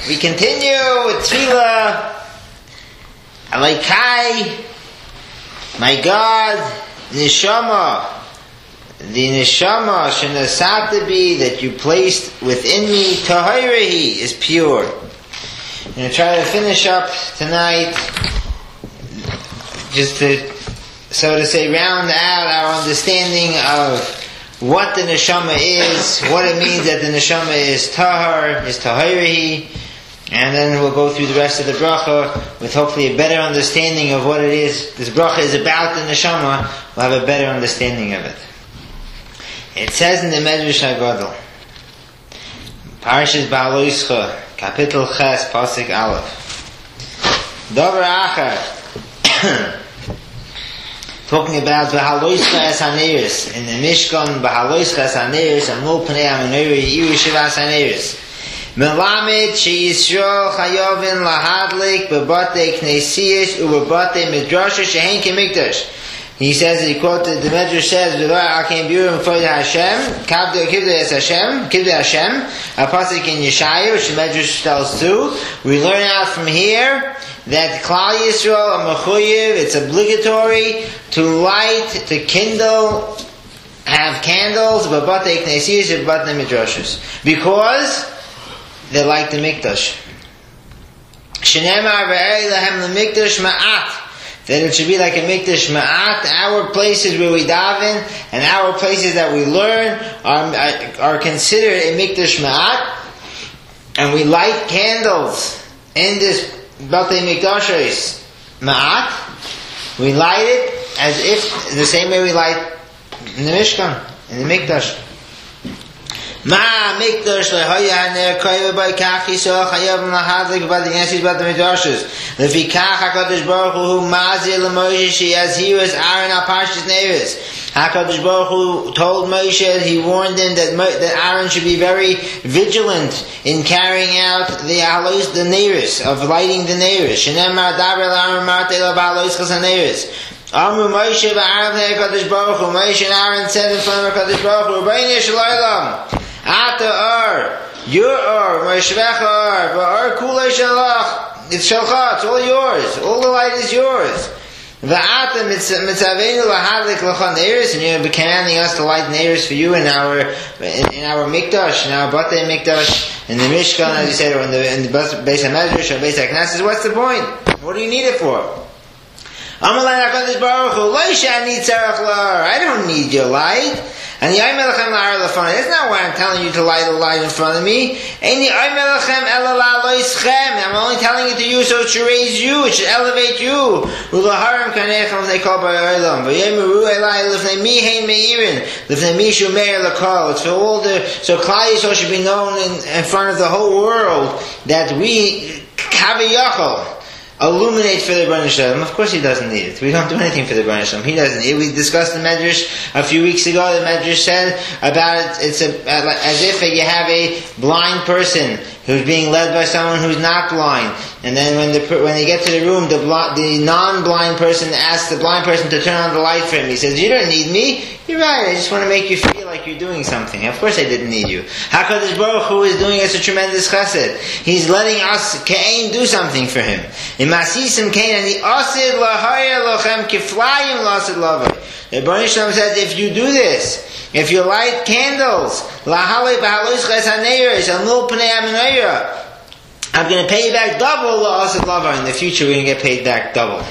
we continue with Tefillah. Alaikai, my God, Neshama, the Neshama Shenasatabi that you placed within me, Tahirahi, is pure. I'm going to try to finish up tonight, just to, so to say, round out our understanding of what the neshama is, what it means that the neshama is tahar, is tahirahi, and then we'll go through the rest of the bracha with hopefully a better understanding of what it is. This bracha is about the neshama. We'll have a better understanding of it. It says in the Medrash HaGadol, Parshas Ba'aloischa, Kapitel Ches, Pasuk Aleph, Dover Achar, talking about V'haloischa es haneris in the Mishkan, V'haloischa es haneris amul pnei hamenori yiru shivas haneris melamed sheYisrael chayovin lahadlik bebatei knesiyos ubebate midrasha shehen kemikdash. He says, he quoted, the Medrash says, V'var akem biurim for Hashem, kivdei es Hashem, kivdei Hashem, a pasuk in Yeshayahu, which the Medrash tells too. We learn out from here that Klal Yisrael are mechuyev, it's obligatory to light, to kindle, have candles, b'batei knesiyos, b'batei midrashos, because they like the mikdash. Shneimar v'erei lahem l'mikdash ma'at, that it should be like a mikdash ma'at. Our places where we daven and our places that we learn are considered a mikdash ma'at, and we light candles in this Batei Mikdashos ma'at. We light it as if the same way we light in the Mishkan, in the Mikdash. Ma Mikdash lehoya haner koyve by kachi so chayav lahadlik by the Yesis by the Mikdashos. Lefikach Hakadosh Baruch Hu mazil leMoshe sheyazhiras Aaron al Parshas Neiros. Hakadosh Baruch Hu told Moshe, he warned him that Aaron should be very vigilant in carrying out the Neiros, of lighting the Neiros. Shenemar daber Aaron martei lo ba'alois chas Neiros. Amru Moshe v'Aaron Hakadosh Baruch Hu. Moshe and Aaron said in front of Hakadosh Baruch Hu, Reinu Shalom. Ata Ar, your Ar, Moshvecha Ar, V'Ar Kulei Shalach, it's Shalcha, it's all yours, all the light is yours. V'Ata Mitzavenu Lahadlik L'cha Neiros, and you're commanding us to light Neiros for you in our Mikdash, in our Batei Mikdash, in the Mishkan, as you said, or in the Beis HaMedrash, or Beis HaKnesses. What's the point? What do you need it for? Amalei HaKadosh Baruch Hu, Lo Shani Tzarech L'Ar, I don't need your light. And the Aymelachem La'ar L'Fana, that's not why I'm telling you to light a light in front of me. And the Aymelachem Ela La'aloischem, I'm only telling it to you so it should raise you, it should elevate you. U'laharim kanechem they call by Olam. V'yemuru Elai L'fnei mi hein meirin, L'fnei mi shu meir l'kol. It's for all the, so Klal Yisrael should be known in front of the whole world that we, Kaviyachol, illuminate for the Rebbeinu Shalom. Of course he doesn't need it. We don't do anything for the Rebbeinu Shalom. He doesn't need it. We discussed the Medrash a few weeks ago. The Medrash said about it, it's as if you have a blind person who's being led by someone who's not blind. And then when they get to the room, the non-blind person asks the blind person to turn on the light for him. He says, you don't need me. You're right. I just want to make you feel like you're doing something. Of course I didn't need you. HaKadosh Baruch Hu is doing us a tremendous chesed. He's letting us, Kain, do something for him. Imasisim Kain, and the asid lahaya lochem kiflayim lasid lavai. The Rebbeinu Shalom says, if you do this, if you light candles, lahalei b'haloischa es haneiros, amul pnei hamenorah, I'm going to pay you back double la'asid lavai. In the future we're going to get paid back double.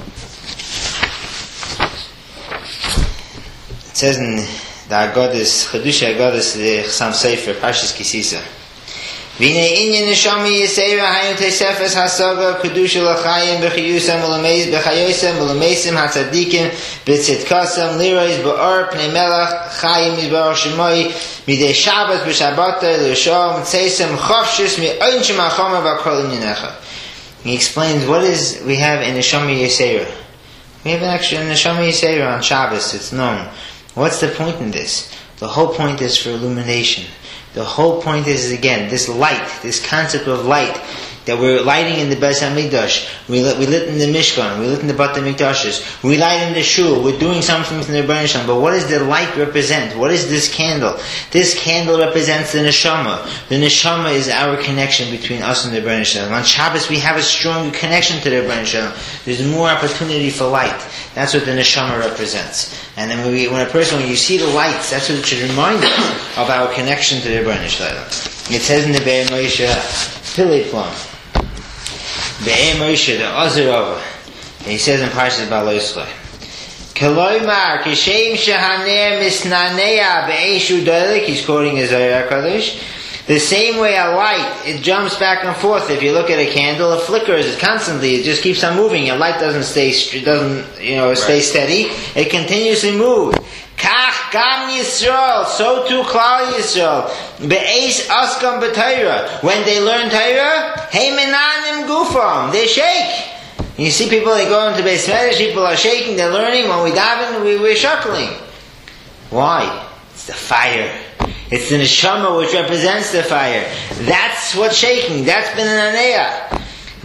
It says in the Agadis, Chedusha Agadis, the Chasam Sefer, Parshas Kisisa, V'nei inyan neshama yisera hayim teisefes hasaga kedusha l'chayim b'chiyusam b'chayosam b'lemesim hatzadikim b'tzitkasam lirois b'or pnei melach chayim yizbarach shemoi midei Shabbat b'shabbatay l'shom tzeisam chofshis mi'oinshim ha'chomer v'akol imyinecha. He explains what is we have in neshama yisera. We have an extra neshama yisera on Shabbos. It's known. What's the point in this? The whole point is for illumination. The whole point is, again, this light, this concept of light, that we're lighting in the Beis HaMikdash. We lit in the Mishkan. We lit in the Beit HaMikdashes. We light in the Shul. We're doing something from the Rebbeinu Shalom. But what does the light represent? What is this candle? This candle represents the Neshama. The Neshama is our connection between us and the Rebbeinu Shalom. On Shabbos we have a stronger connection to the Rebbeinu Shalom. There's more opportunity for light. That's what the Neshama represents. And then when you see the lights, that's what it should remind us of our connection to the Rebbeinu Shalom. It says in the Be'er Moshe Pillei Plum, Be'er Moshe, the Ozerova, he says in Parshas Balei Yisrael, Keloimar, Kishem Shehaner Misnanea Be'eshu Dolik, he's quoting his Zohar HaKadosh, the same way a light, it jumps back and forth. If you look at a candle, it flickers, it constantly, it just keeps on moving. A light doesn't stay steady. It continuously moves. Kach Gam Yisrael, so too Klal Yisrael. Be'es Askam B'Torah. When they learn Torah, Hey Menanim Gufam, they shake. You see people, they go into Beis Medrash, people are shaking, they're learning. When we daven, we're shuckling. Why? It's the fire. It's the neshama which represents the fire. That's what's shaking. That's been an aneya.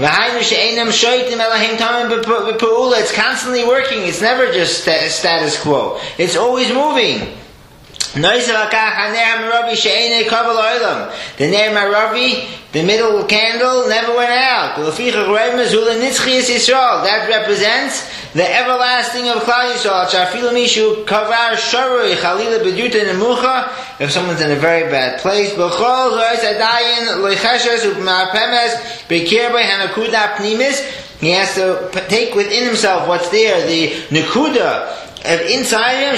It's constantly working. It's never just status quo. It's always moving. The Ner Maravi, the middle candle, never went out. That represents the everlasting of Klal Yisrael. If someone's in a very bad place, he has to take within himself what's there, the nekuda inside him,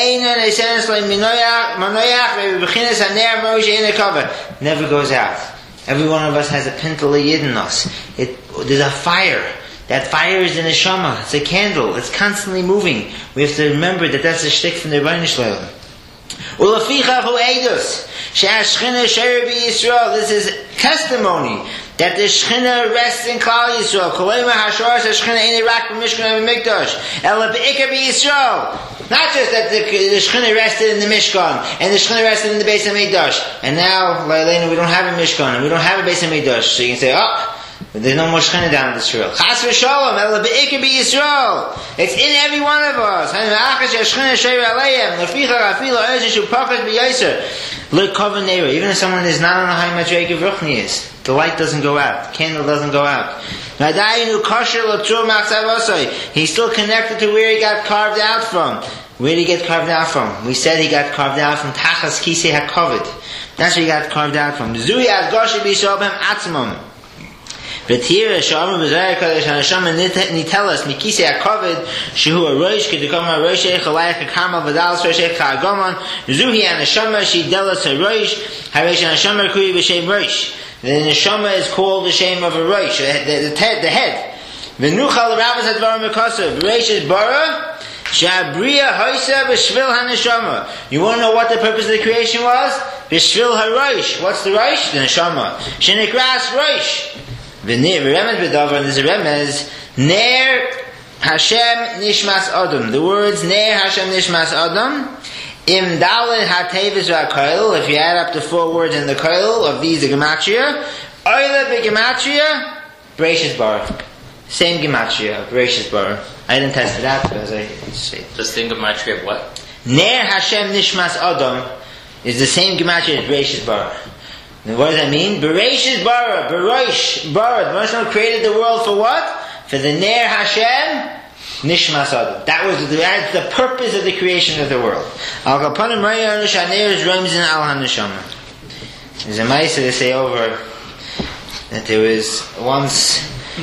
never goes out. Every one of us has a pintel yid in us. There's a fire. That fire is the neshama. It's a candle. It's constantly moving. We have to remember that that's a shtick from the Rebbeinu Shalom. This is testimony that the Shechina rests in Klal Yisrael. Not just that the Shechina rested in the Mishkan and the Shechina rested in the Beis HaMikdash, and now Lailena we don't have a Mishkan and we don't have a Beis HaMikdash, so you can say, there's no more Shechina down in Israel. Chas v'shalom, ela be'ikar b'Yisrael. It's in every one of us. Even if someone is not on a high madrega of ruchnius, the light doesn't go out, the candle doesn't go out. He's still connected to where he got carved out from. Where did he get carved out from? We said he got carved out from Tachas Kisei HaKavod. That's where he got carved out from. Zui ad Goshe b'Yisrael b'hem atzmam. But here, Shalom B'Zohar HaKadosh HaNeshama nitelas mikisei HaKavod shehu aroish kedukam aroish echalayach hakarma v'dalas roish echagomon zuhi HaNeshama she delas haroish haroish HaNeshama kui b'shem roish. The Neshama is called the shame of a roish, the head. V'nuchal Rabbas HaDvarim Mekasav roish is bara she'abriya hoisa b'shvil HaNeshama. You want to know what the purpose of the creation was? B'shvil HaRoish. What's the roish? The Neshama. Shenikras roish. And there's a remez, Ner Hashem Nishmas Adam. The words Ner Hashem Nishmas Adam, Im Dalin HaTevis VaKoil, if you add up the 4 words in the Koil of these, the Gematria, Oile B'Gematria, Bereshis Bara. Same Gematria, Bereshis Bara. I didn't test it out, but as I say. The same Gematria of what? Ner Hashem Nishmas Adam is the same Gematria as Bereshis Bara. And what does that mean? Bereshis bara, Bereish bara. The Moshe created the world for what? For the Ner Hashem Nishmas Adam. That was the purpose of the creation of the world. Al kapanim raya nishaner romzin al haneshama. There's a ma'aseh to say over that there was once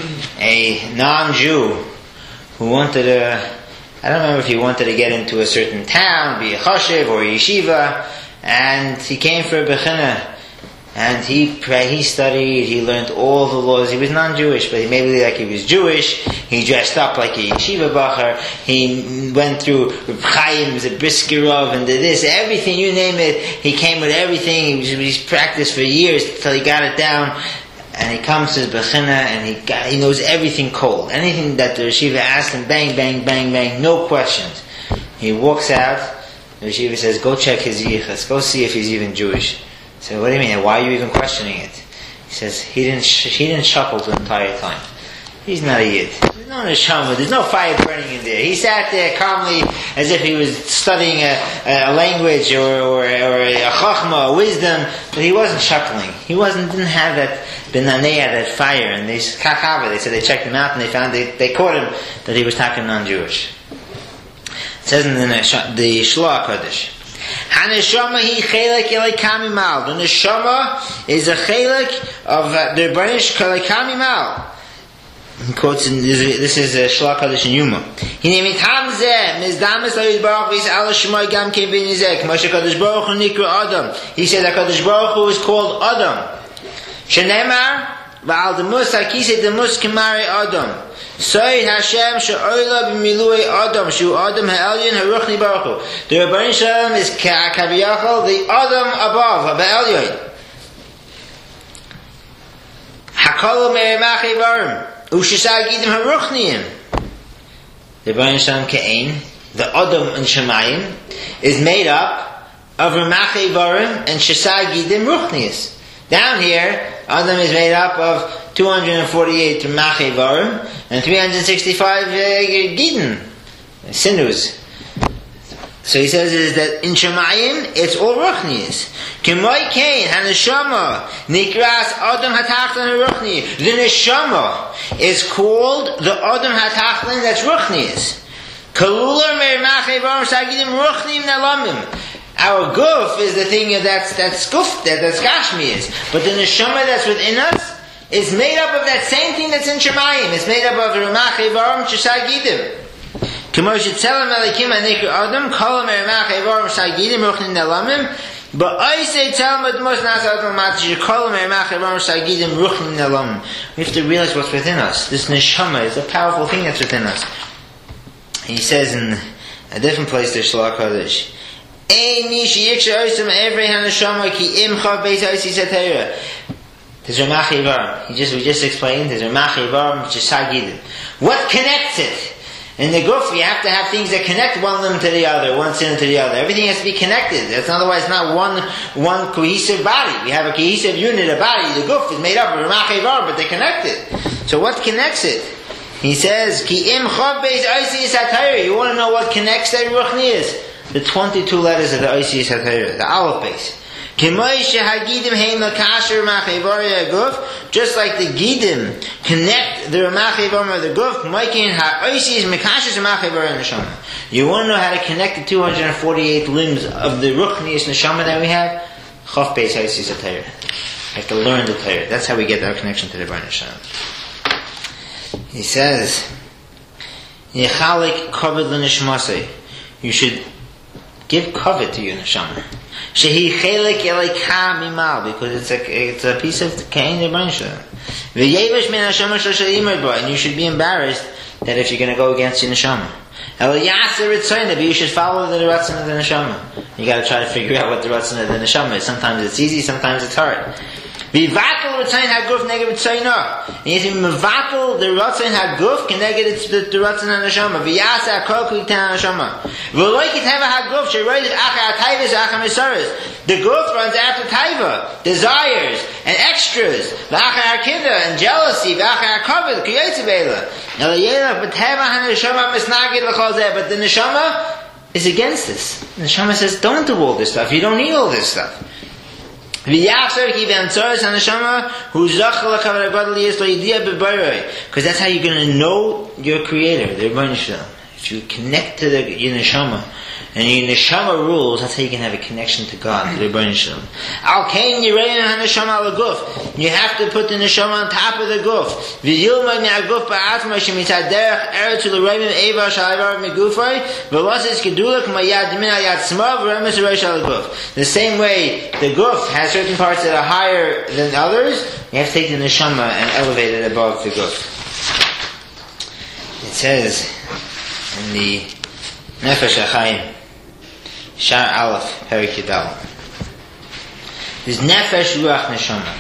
a non-Jew who wanted I don't remember if he wanted to get into a certain town, be a chashiv or a yeshiva, and he came for a bechina. And he studied, he learned all the laws. He was non-Jewish, but he made it like he was Jewish. He dressed up like a yeshiva bacher. He went through Reb Chaim's, a Briskirov, and this, everything, you name it. He came with everything. He's practiced for years till he got it down. And he comes to his bechina, and he knows everything cold. Anything that the yeshiva asked him, bang, bang, bang, bang, no questions. He walks out. The yeshiva says, go check his yichas. Go see if he's even Jewish. So what do you mean? Why are you even questioning it? He He says he didn't chuckle the entire time. He's not a yid. There's no neshama. There's no fire burning in there. He sat there calmly as if he was studying a language or a chachma, a wisdom, but he wasn't chuckling. Didn't have that benanea, that fire. And they said they checked him out and they caught him that he was talking non-Jewish. It says in the Shloah HaKadosh, HaNeshama hi chelek elokam mimal. The neshama is a chelek of the Rebbeinu Kamimal. He quotes this is Shloah HaKadosh in Yuma. Hine mitam zeh mizdames lo yitbarach v'yis'al ha'shemay gam kein ben yizeh k'mo she'Kadosh Baruch Hu nikra Adam. He said that Kadosh Baruch Hu is called Adam. Shenemar v'al demus ha'kisei demus k'mare Adam. Soy Hashem she'oila b'milui Adam shu Adam ha'elyon ha'ruchni Baruch Hu. The Rebbeinu Shalom is kaviyachol the Adam above, ha'elyon. Hakolu me'emachei varim. Ushisagidim haruchniim. The Rebbeinu Shalom Ke'ein, the Adam and Shemayim, is made up of Ramachei Varim and Shisagidim Ruchnius. Down here, Adam is made up of 248 Ramachei Varim and 365 Gidin, sinews. So he says is that in Shemayim, it's all Ruchnius. K'moy Kain, HaNeshama, Nikras Adam HaTachlan HaRuchni. The Neshama is called the Adam HaTachlan that's Ruchnius. Kalular Me'emachei Varim Sagidim Ruchnim Nalamim. Our guf is the thing that's guf, that's Gashmi is. But the Neshama that's within us is made up of that same thing that's in Shemayim. It's made up of Ramachei Varim Shisagidim. But I say tell him the most we have to realize what's within us. This neshama is a powerful thing that's within us. He says in a different place, there's Shloah HaKadosh. There's Ramachei Varim. We just explained. There's Ramachei Varim, which is Sagidim. What connects it? In the guf, you have to have things that connect one limb to the other, one sin to the other. Everything has to be connected. That's otherwise not one cohesive body. We have a cohesive unit, a body. The guf is made up of Ramachei Varim, but they're connected. So what connects it? He says, Ki im chav beis oisi satayra. You want to know what connects that ruchni is? The 22 letters of the oisi satayra, the aleph base. Just like the Gidim connect the Ramachei Varim of the Guf, you want to know how to connect the 248 limbs of the Ruchnius Neshama that we have? Chaf Beis Ha'isi Satayra. I have to learn the Torah. That's how we get our connection to the Rebbeinu Shalom. He says, Yechalik kavod l'neshmasei. You should give kavod to your neshama. Shehi chelek elokam mimal, because it's a piece of Kain Rebbeinu Shalom. V'yevesh min hashama shel imad ba, and you should be embarrassed that if you're going to go against your neshama. El yaser ritzayna, but you should follow the ratzon of the neshama. You got to try to figure out what the ratzon of the neshama is. Sometimes it's easy, sometimes it's hard. V'vatel ritzayin haguf neged ritzayna. And you have to mevatel the ritzayin haguf connected to the ritzayin haneshama. V'yasa hakol kulitan haneshama. V'loi kiteva haguf sheroides achar atayvus achar misaris. The guf runs after taiva, desires and extras. V'achar kinda and jealousy. V'achar kavod kiyotze beila. Elayela b'teva haneshama misnagid l'chol zeh. But the neshama is against this. The neshama says, don't do all this stuff. You don't need all this stuff. Because that's how you're going to know your Creator, the Rebbeinu Shalom. If you connect to your neshama, and your neshama rules, that's how you can have a connection to God, the Rebbeinu Shalom. You have to put the neshama on top of the guf. The same way the guf has certain parts that are higher than others, you have to take the neshama and elevate it above the guf. It says in the Nefesh HaChaim, Shar Aleph, Perik Yudal. There's Nefesh, Ruach, Neshama.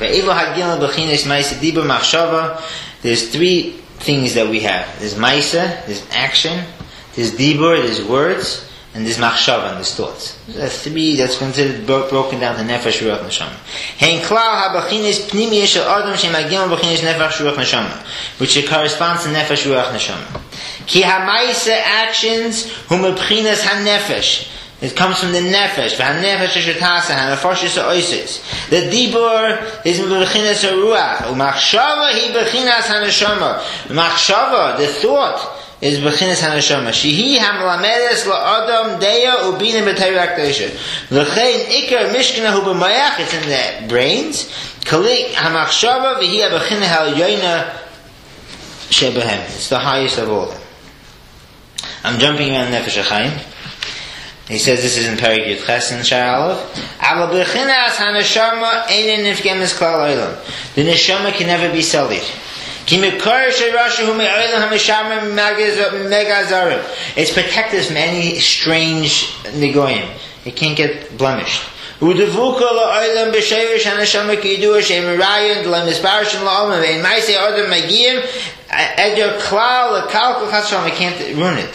There's three things that we have. There's Maisa, there's action, there's Dibur, there's words, and this machshava, and this thoughts. That's three, that's considered broken down to nefesh, ruach, neshama. Hein klal ha-bachinis pnimi shel adam shemagim bachinis nefesh, ruach, neshama, which corresponds to nefesh, ruach, neshama. Ki ha-maisa actions hu mebchinas ha-nefesh. It comes from the nefesh. V'ha-nefesh ha-shetasa ha-nefesh ha-oisis. The dibur is mebchinas ha-ruach. U'machshava hi bechinas ha-neshama. Machshava, the thought, is bechinas haneshama. Shehi hamlamedes la'adam deya ubina b'tayra akdosha. L'chein ikar mishkana hu b'mayach. It's in the brains. Kalik hamachshava v'hi ha-bechina ha'yoyna shebehem. It's the highest of all. I'm jumping around Nefesh HaChaim. He says this is in Perek Yud Ches in Shar Aleph. Aval bechinas haneshama einen nifgemes klal olam. The neshama can never be sullied. It's protected from any strange negoyim. It can't get blemished. It can't ruin it.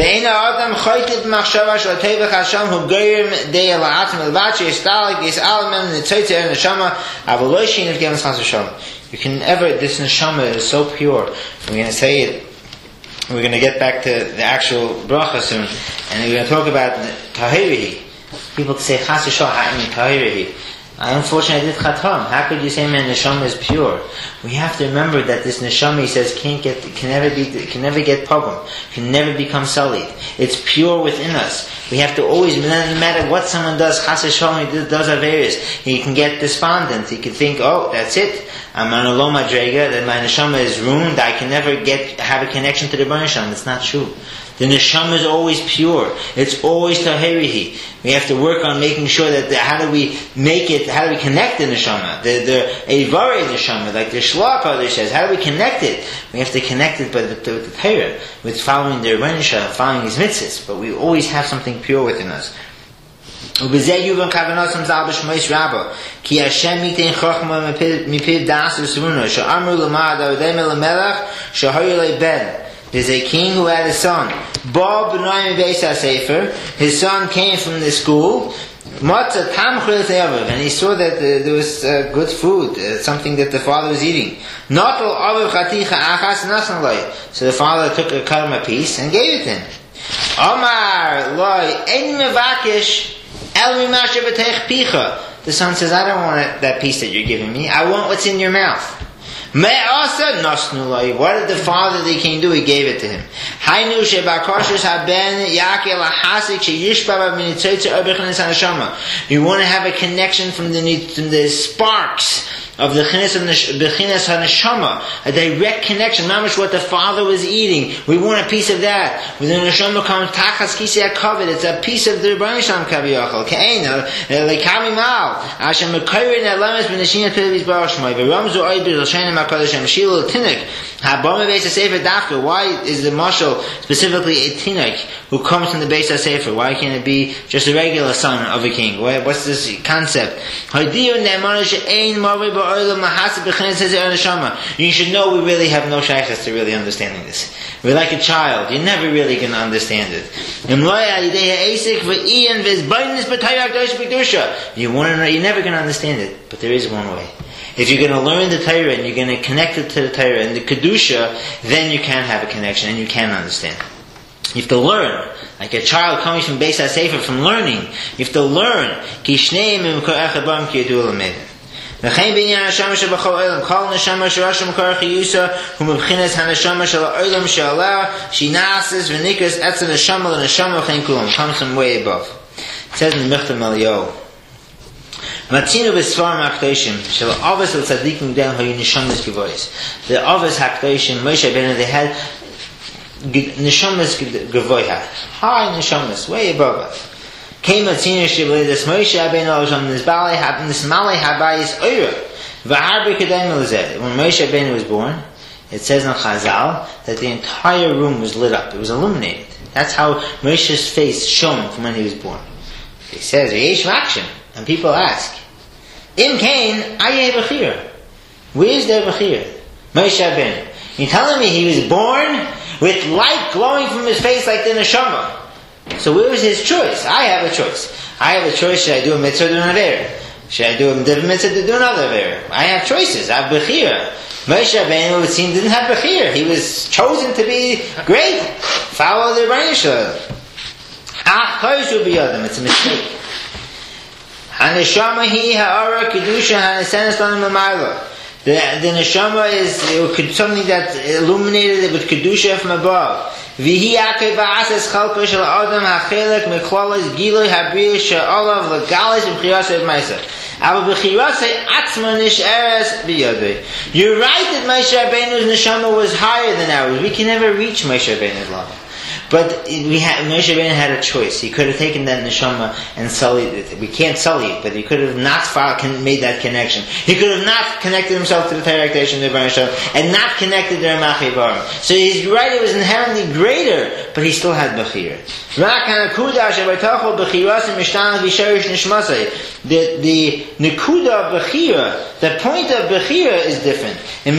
You can never, this neshama is so pure. We're going to say it, we're going to get back to the actual bracha soon, and we're going to talk about tahirihi. People say, chas v'shal ha'im tahirihi. Unfortunately, I did chatam. How could you say my neshama is pure? We have to remember that this neshama, he says, can never get pogum, can never become sullied. It's pure within us. We have to always, no matter what someone does, chas v'shalom, he does averis, he can get despondent. He can think, oh, that's it. I'm on a low madrega, that my neshama is ruined. I can never have a connection to the Bar Neshama. It's not true. The neshama is always pure. It's always tahirihi. We have to work on making sure that how do we connect the neshama? The Eivarei neshama, like the Shlach Kodesh says, how do we connect it? We have to connect it with the Torah, with following the Bar Neshama, following his mitzvahs. But we always have something pure within us. ובזה יובן כוונתם ז"ל בשמויס רבא כי השם ייתן חוכמה מפיו דעת וסבונו שאמרו למען דודי מלמלך שהיו לי בן. There's a king who had a son. Bob B'nai Beis HaSefer. His son came from the school. And he saw that there was good food, something that the father was eating. So the father took a karma piece and gave it to him. Omar loy ein mevakish el mimashe b'teich picha. The son says, I don't want that piece that you're giving me. I want what's in your mouth. What did the father that he can do? He gave it to him. You want to have a connection from the sparks of the Bechinas HaNeshama, a direct connection, not much what the father was eating. We want a piece of that. When the Neshama comes, Tachas Kisei HaKavod, it's a piece of the Rebbeinu Shalom Kaviyachol. Ke'ena, lekami mal, Hashem mekayrin elames b'neshina pilis baruch shmoi, v'ramzu oid b'zoshenim HaKadosh Shilu Tinik, Habama Beis HaSefer Dafka. Why is the mashal specifically a Tinik who comes from the Beis HaSefer? Why can't it be just a regular son of a king? What's this concept? You should know we really have no shaykhs to really understanding this. We're like a child. You're never really going to understand it. You want to know, you're never going to understand it. But there is one way. If you're going to learn the Torah and you're going to connect it to the Torah and the Kedusha, then you can have a connection and you can understand. You have to learn. Like a child coming from Beis HaSefer, from learning. You have to learn. וכן בעניין הנשמה שבכל עולם, כל נשמה שרשם מקור חיוסה הוא מבחינת הנשמה של העולם שעלה, שהיא נעשית ונקראת עצם נשמה לנשמה וכן כולם. Comes from way above. It says in Michtav Eliyahu, מצינו בספרים הקדושים של האבס לצדיקים גדולים היו נשמות גבוהות. The Avos HaKadoshim, Moshe Rabbeinu, they had neshamos gavoha, high neshamos, way above us. Came a senior shibli, this Moshe Rabbeinu on this Balei Habayis Oira. V'harbi Kedem Elazeh. When Moshe Rabbeinu was born, it says in Chazal that the entire room was lit up. It was illuminated. That's how Moshe's face shone from when he was born. He says, Yesh Makshem. And people ask, Im Kain, Ayeh Bechir. Where's the Bechir? Moshe Rabbeinu. You're telling me he was born with light glowing from his face like the neshama. So where was his choice? I have a choice. I have a choice. Should I do a mitzvah or do an avera? Should I do a different mitzvah to do another avera? I have choices. I have bechira. Moshe Rabbeinu, it would seem, didn't have bechira. He was chosen to be great. Follow the Rebbeinu Shalom. It's a mistake. Haneshama hi ha'ara kedusha ha'nesenes lanu mamayla. The neshama is something that illuminated with kedusha from above. V'hi akei ba'asas chalko shel adam ha'chelek meklalas giloi habriya she'olav legalis v'chirasei v'maisa. Aber b'chirasei atzma nish'eres b'yodei. You're right that Moshe Rabbeinu's neshama was higher than ours. We can never reach Moshe Rabbeinu's level. But Moshe Rabbeinu had a choice. He could have taken that neshama and sullied it. We can't sully it, but he could have not made that connection. He could have not connected himself to the Torah Kedusha and not connected to Ramach Yivarim. So he's right, it was inherently greater, but he still had Bechira. The Nekuda of Bechira, the point of Bechira is different. Is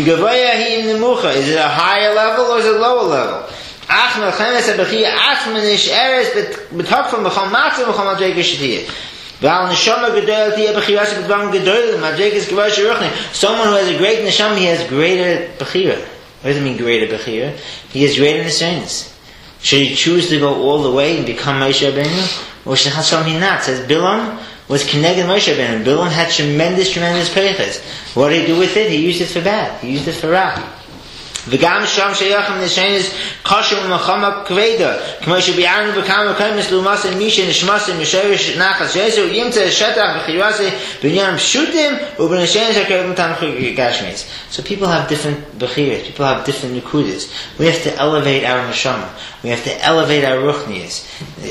it a higher level or is it a lower level? Ach melchemes habechia atzma nish'eres b'tokfim b'chol matzah b'chol madregas shetiyah. V'al neshama gedol tiyah bechiras b'dvarim gedolim madregas gevor sheruchni. Someone who has a great neshama, he has greater bechira. What does it mean greater bechira? He has greater nesaynis. Should he choose to go all the way and become Moshe Rabbeinu, or should he not? Says Bilam was connected Moshe Rabbeinu. Bilam had tremendous peiches. What did he do with it? He used it for bad. He used it for ra. וגם שם שייכים נשענס קשה ומלחמה כבדה כמו שביארנו בכמה קיימס לעומס מי שנשמס משורש נחס שיסו ימצא שטח וחירוסי בעניין פשוטים ובנשענס הקרבים תמכו גשמיס. So people have different bechiras, people have different nekudas. We have to elevate our neshama. We have to elevate our ruchnias.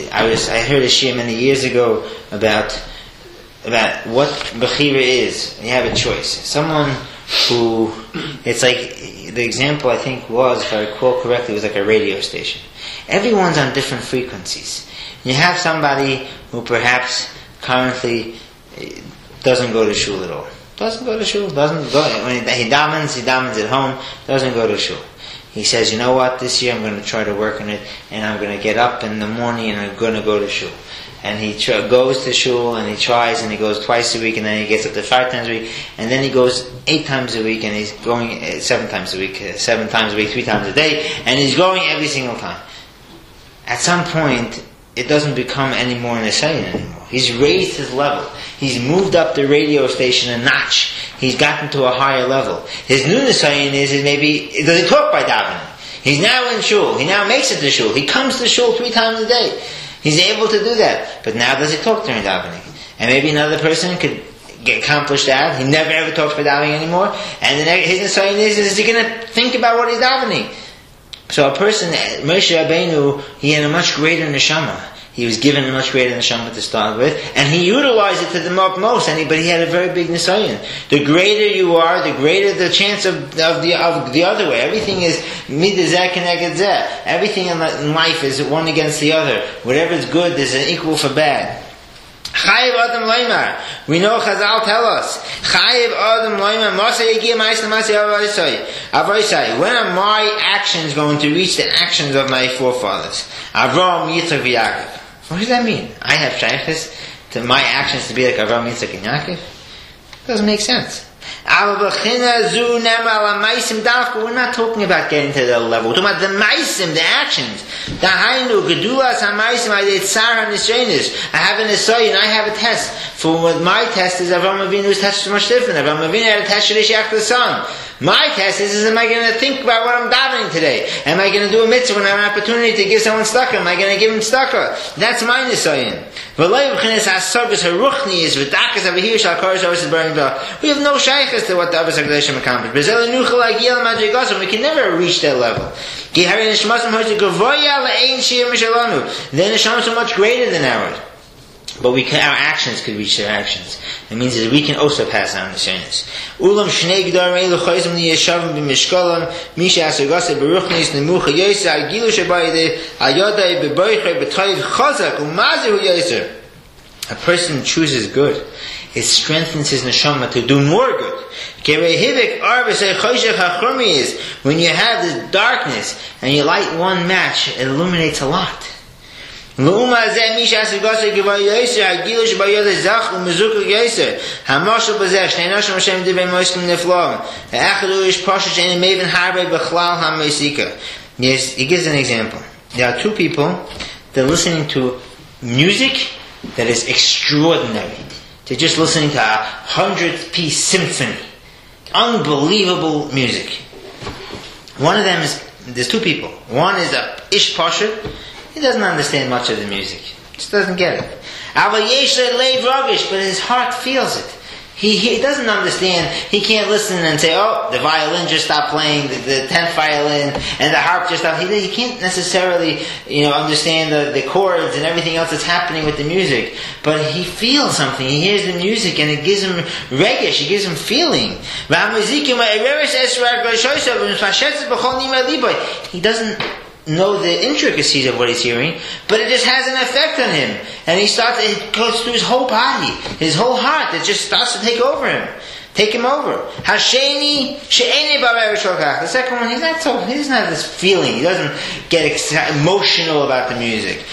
I heard a shir many years ago about what bechira is. You have a choice. Someone who, it's like, the example I think was, if I recall correctly, was like a radio station. Everyone's on different frequencies. You have somebody who perhaps currently doesn't go to shul at all. Doesn't go to shul, when he damens at home, doesn't go to shul. He says, you know what, this year I'm going to try to work on it, and I'm going to get up in the morning and I'm going to go to shul. And he goes to shul and he tries and he goes twice a week and then he gets up to 5 times a week and then he goes 8 times a week and he's going 7 times a week, 7 times a week, 3 times a day, and he's going every single time. At some point, it doesn't become any more Nisayan anymore. He's raised his level. He's moved up the radio station a notch. He's gotten to a higher level. His new Nisayan is maybe, does he talk by davening? He's now in shul. He now makes it to shul. He comes to shul 3 times a day. He's able to do that. But now does he talk during davening? And maybe another person could accomplish that. He never ever talks for davening anymore. And then his Nisayan is he going to think about what he's davening? So a person, Moshe Rabbeinu, he had a much greater neshama. He was given a much greater neshama to start with, and he utilized it to the utmost. But he had a very big nisayon. The greater you are, the greater the chance of the other way. Everything is midazeh keneged zeh. Everything in life is one against the other. Whatever is good, there's an equal for bad. Chayiv Adam Loimar. We know Chazal tell us. Chayiv Adam Loimar. When are my actions going to reach the actions of my forefathers? Avraham, Yitzchak, Yaakov. What does that mean? I have shaykhs to my actions to be like Avraham, Yitzchak, and Yaakov? Doesn't make sense. We're not talking about getting to that level. We're talking about the maisim, the actions. I have an assignment, I have a test. For what my test is, Avraham Avinu's test is much different. Avraham Avinu had a test to the son. My test is am I going to think about what I'm davening today? Am I going to do a mitzvah when I have an opportunity to give someone tzedakah? Am I going to give him tzedakah? That's my nisayon. We have no shaykhs to what the Avos HaKadoshim accomplished. We can never reach that level. The neshamas are much greater than ours. But our actions could reach their actions. It means that we can also pass on the shaynas. Ulam shnei g'darim eilu choyzim niyeshavim b'mishkolam misha asagase beruchnis nemucha yoyser agilu shabayde ayodai beboichay b'toyiv chazak umazihu yoyser. A person chooses good. It strengthens his neshama to do more good. When you have this darkness and you light one match, it illuminates a lot. L'uma zeh mish asugase gevay yoser hagilish bayod zach umezuk yoser hamashal bazeh shnei nashim Hashem divei moiskim neflam ha'achadu ish pashush and maven harbe bechlal ha'meisika. Yes, he gives an example. There are two people that are listening to music that is extraordinary. They're just listening to a 100-piece symphony. Unbelievable music. One of them is, there's two people. One is a ish pashut. He doesn't understand much of the music. Just doesn't get it. But his heart feels it. He doesn't understand. He can't listen and say, oh, the violin just stopped playing, the 10th violin, and the harp just stopped. He can't necessarily, understand the chords and everything else that's happening with the music. But he feels something. He hears the music and it gives him regesh, it gives him feeling. He doesn't know the intricacies of what he's hearing, but it just has an effect on him. And it goes through his whole body, his whole heart. It just starts to take him over. Hasheni, the second one, he doesn't have this feeling. He doesn't get emotional about the music.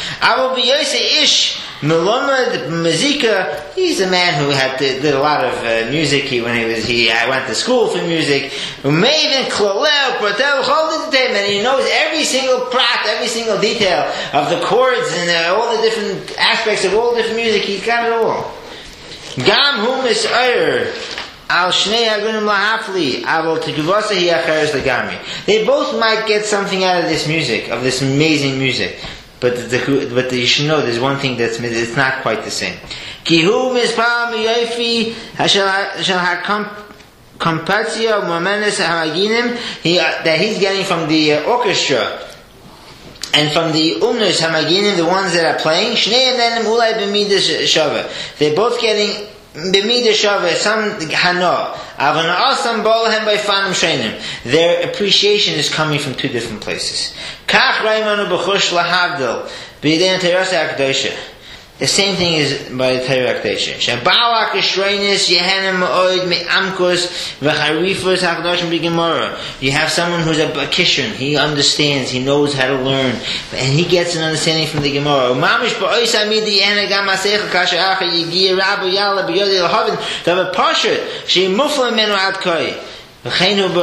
Melomad Mazika, he's a man who did a lot of music. He went to school for music. Maven Klalel Pratel, and he knows every single prat, every single detail of the chords and all the different aspects of all the different music. He's got it all. Gam Hum is Al Shnei Hagunim Lahafli, Avol Tikuvasa Hiacharis Lagami. They both might get something out of this music, of this amazing music. But you should know there's one thing it's not quite the same. Kihu mispal miyofi hashal hakompatio momenes hamaginim that he's getting from the orchestra and from the umnus hamaginim, the ones that are playing. Shnei anenim ulai b'midas shava. They're both getting b'midas shava some hano. Avana asam bolahem by fanim sheinim. Their appreciation is coming from two different places. Kach raimanu b'chush lahavdil b'yidei terasa akdosha. The same thing is by the Torah Akdosha. Shabalak ishreinis yehenim oid me'amkos v'charifos hakdoshim b'gemara. You have someone who's a kishon. He understands. He knows how to learn, and he gets an understanding from the Gemara. Mamish ba'ois amidi yehenim gam asecha kasher acha yigia rabu yala b'yodei l'havin davar pashut she mufla menu ad koi. So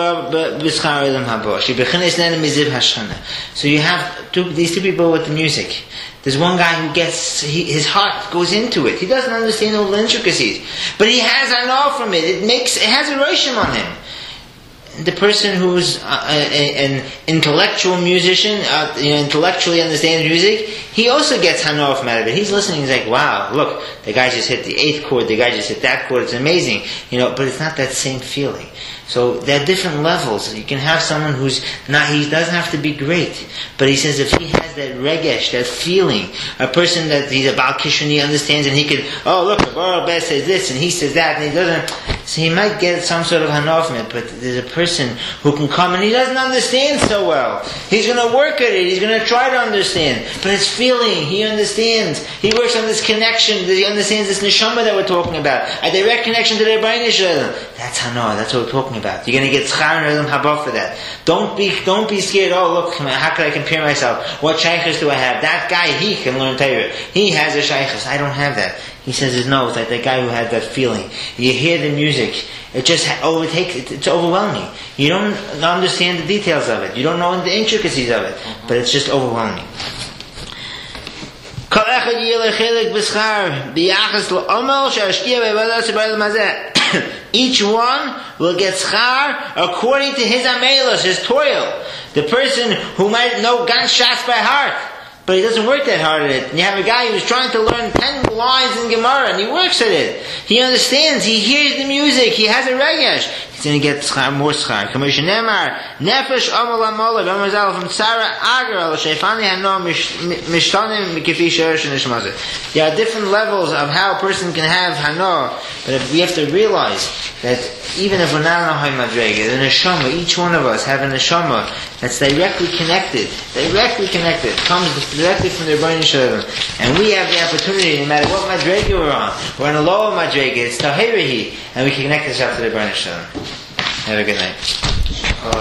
you have these two people with the music. There's one guy who his heart goes into it. He doesn't understand all the intricacies, but he has an from it. It has a roshim on him. The person who's an intellectual musician, intellectually understands music, he also gets hanor from out of it. He's listening. He's like, "Wow, look, the guy just hit the 8th chord. The guy just hit that chord. It's amazing." But it's not that same feeling. So there are different levels. You can have someone he doesn't have to be great, but he says if he has that regesh, that feeling, a person that he's a Baal Kishon, he understands, and he can, look, the Baruch Beh says this, and he says that, and he doesn't, so he might get some sort of hanor from it, but there's a person who can come and he doesn't understand so well. He's going to work at it, he's going to try to understand, but it's feeling, he understands, he works on this connection, he understands this neshama that we're talking about, a direct connection to the Rebbeinu Shalom. That's hanor, that's what we're talking about. You're going to get schar and haba for that. Don't be scared. Oh, look, how could I compare myself? What shaykhs do I have? That guy, he can learn Torah. He has a shaykhs. I don't have that. He says no. It's like that guy who had that feeling. You hear the music. It just it's overwhelming. You don't understand the details of it. You don't know the intricacies of it. But it's just overwhelming. Each one will get schar according to his amelos, his toil. The person who might know Gan Shas by heart, but he doesn't work that hard at it. And you have a guy who's trying to learn 10 lines in Gemara, and he works at it. He understands, he hears the music, he has a regesh. He's going to get schar, more schar. Nefesh amal amal, from Sarah Agar, Shefani Hano Mishtanim Kifi Sherish Nishmaze. There are different levels of how a person can have Hano, but we have to realize that even if we're not on a high madrega, the neshama, each one of us have a neshama that's directly connected, comes directly from the Rebbeinu Shalom, and we have the opportunity, no matter what madrega we're on a lower madrega, it's tahirahi, and we can connect ourselves to the Rebbeinu Shalom. Have a good night.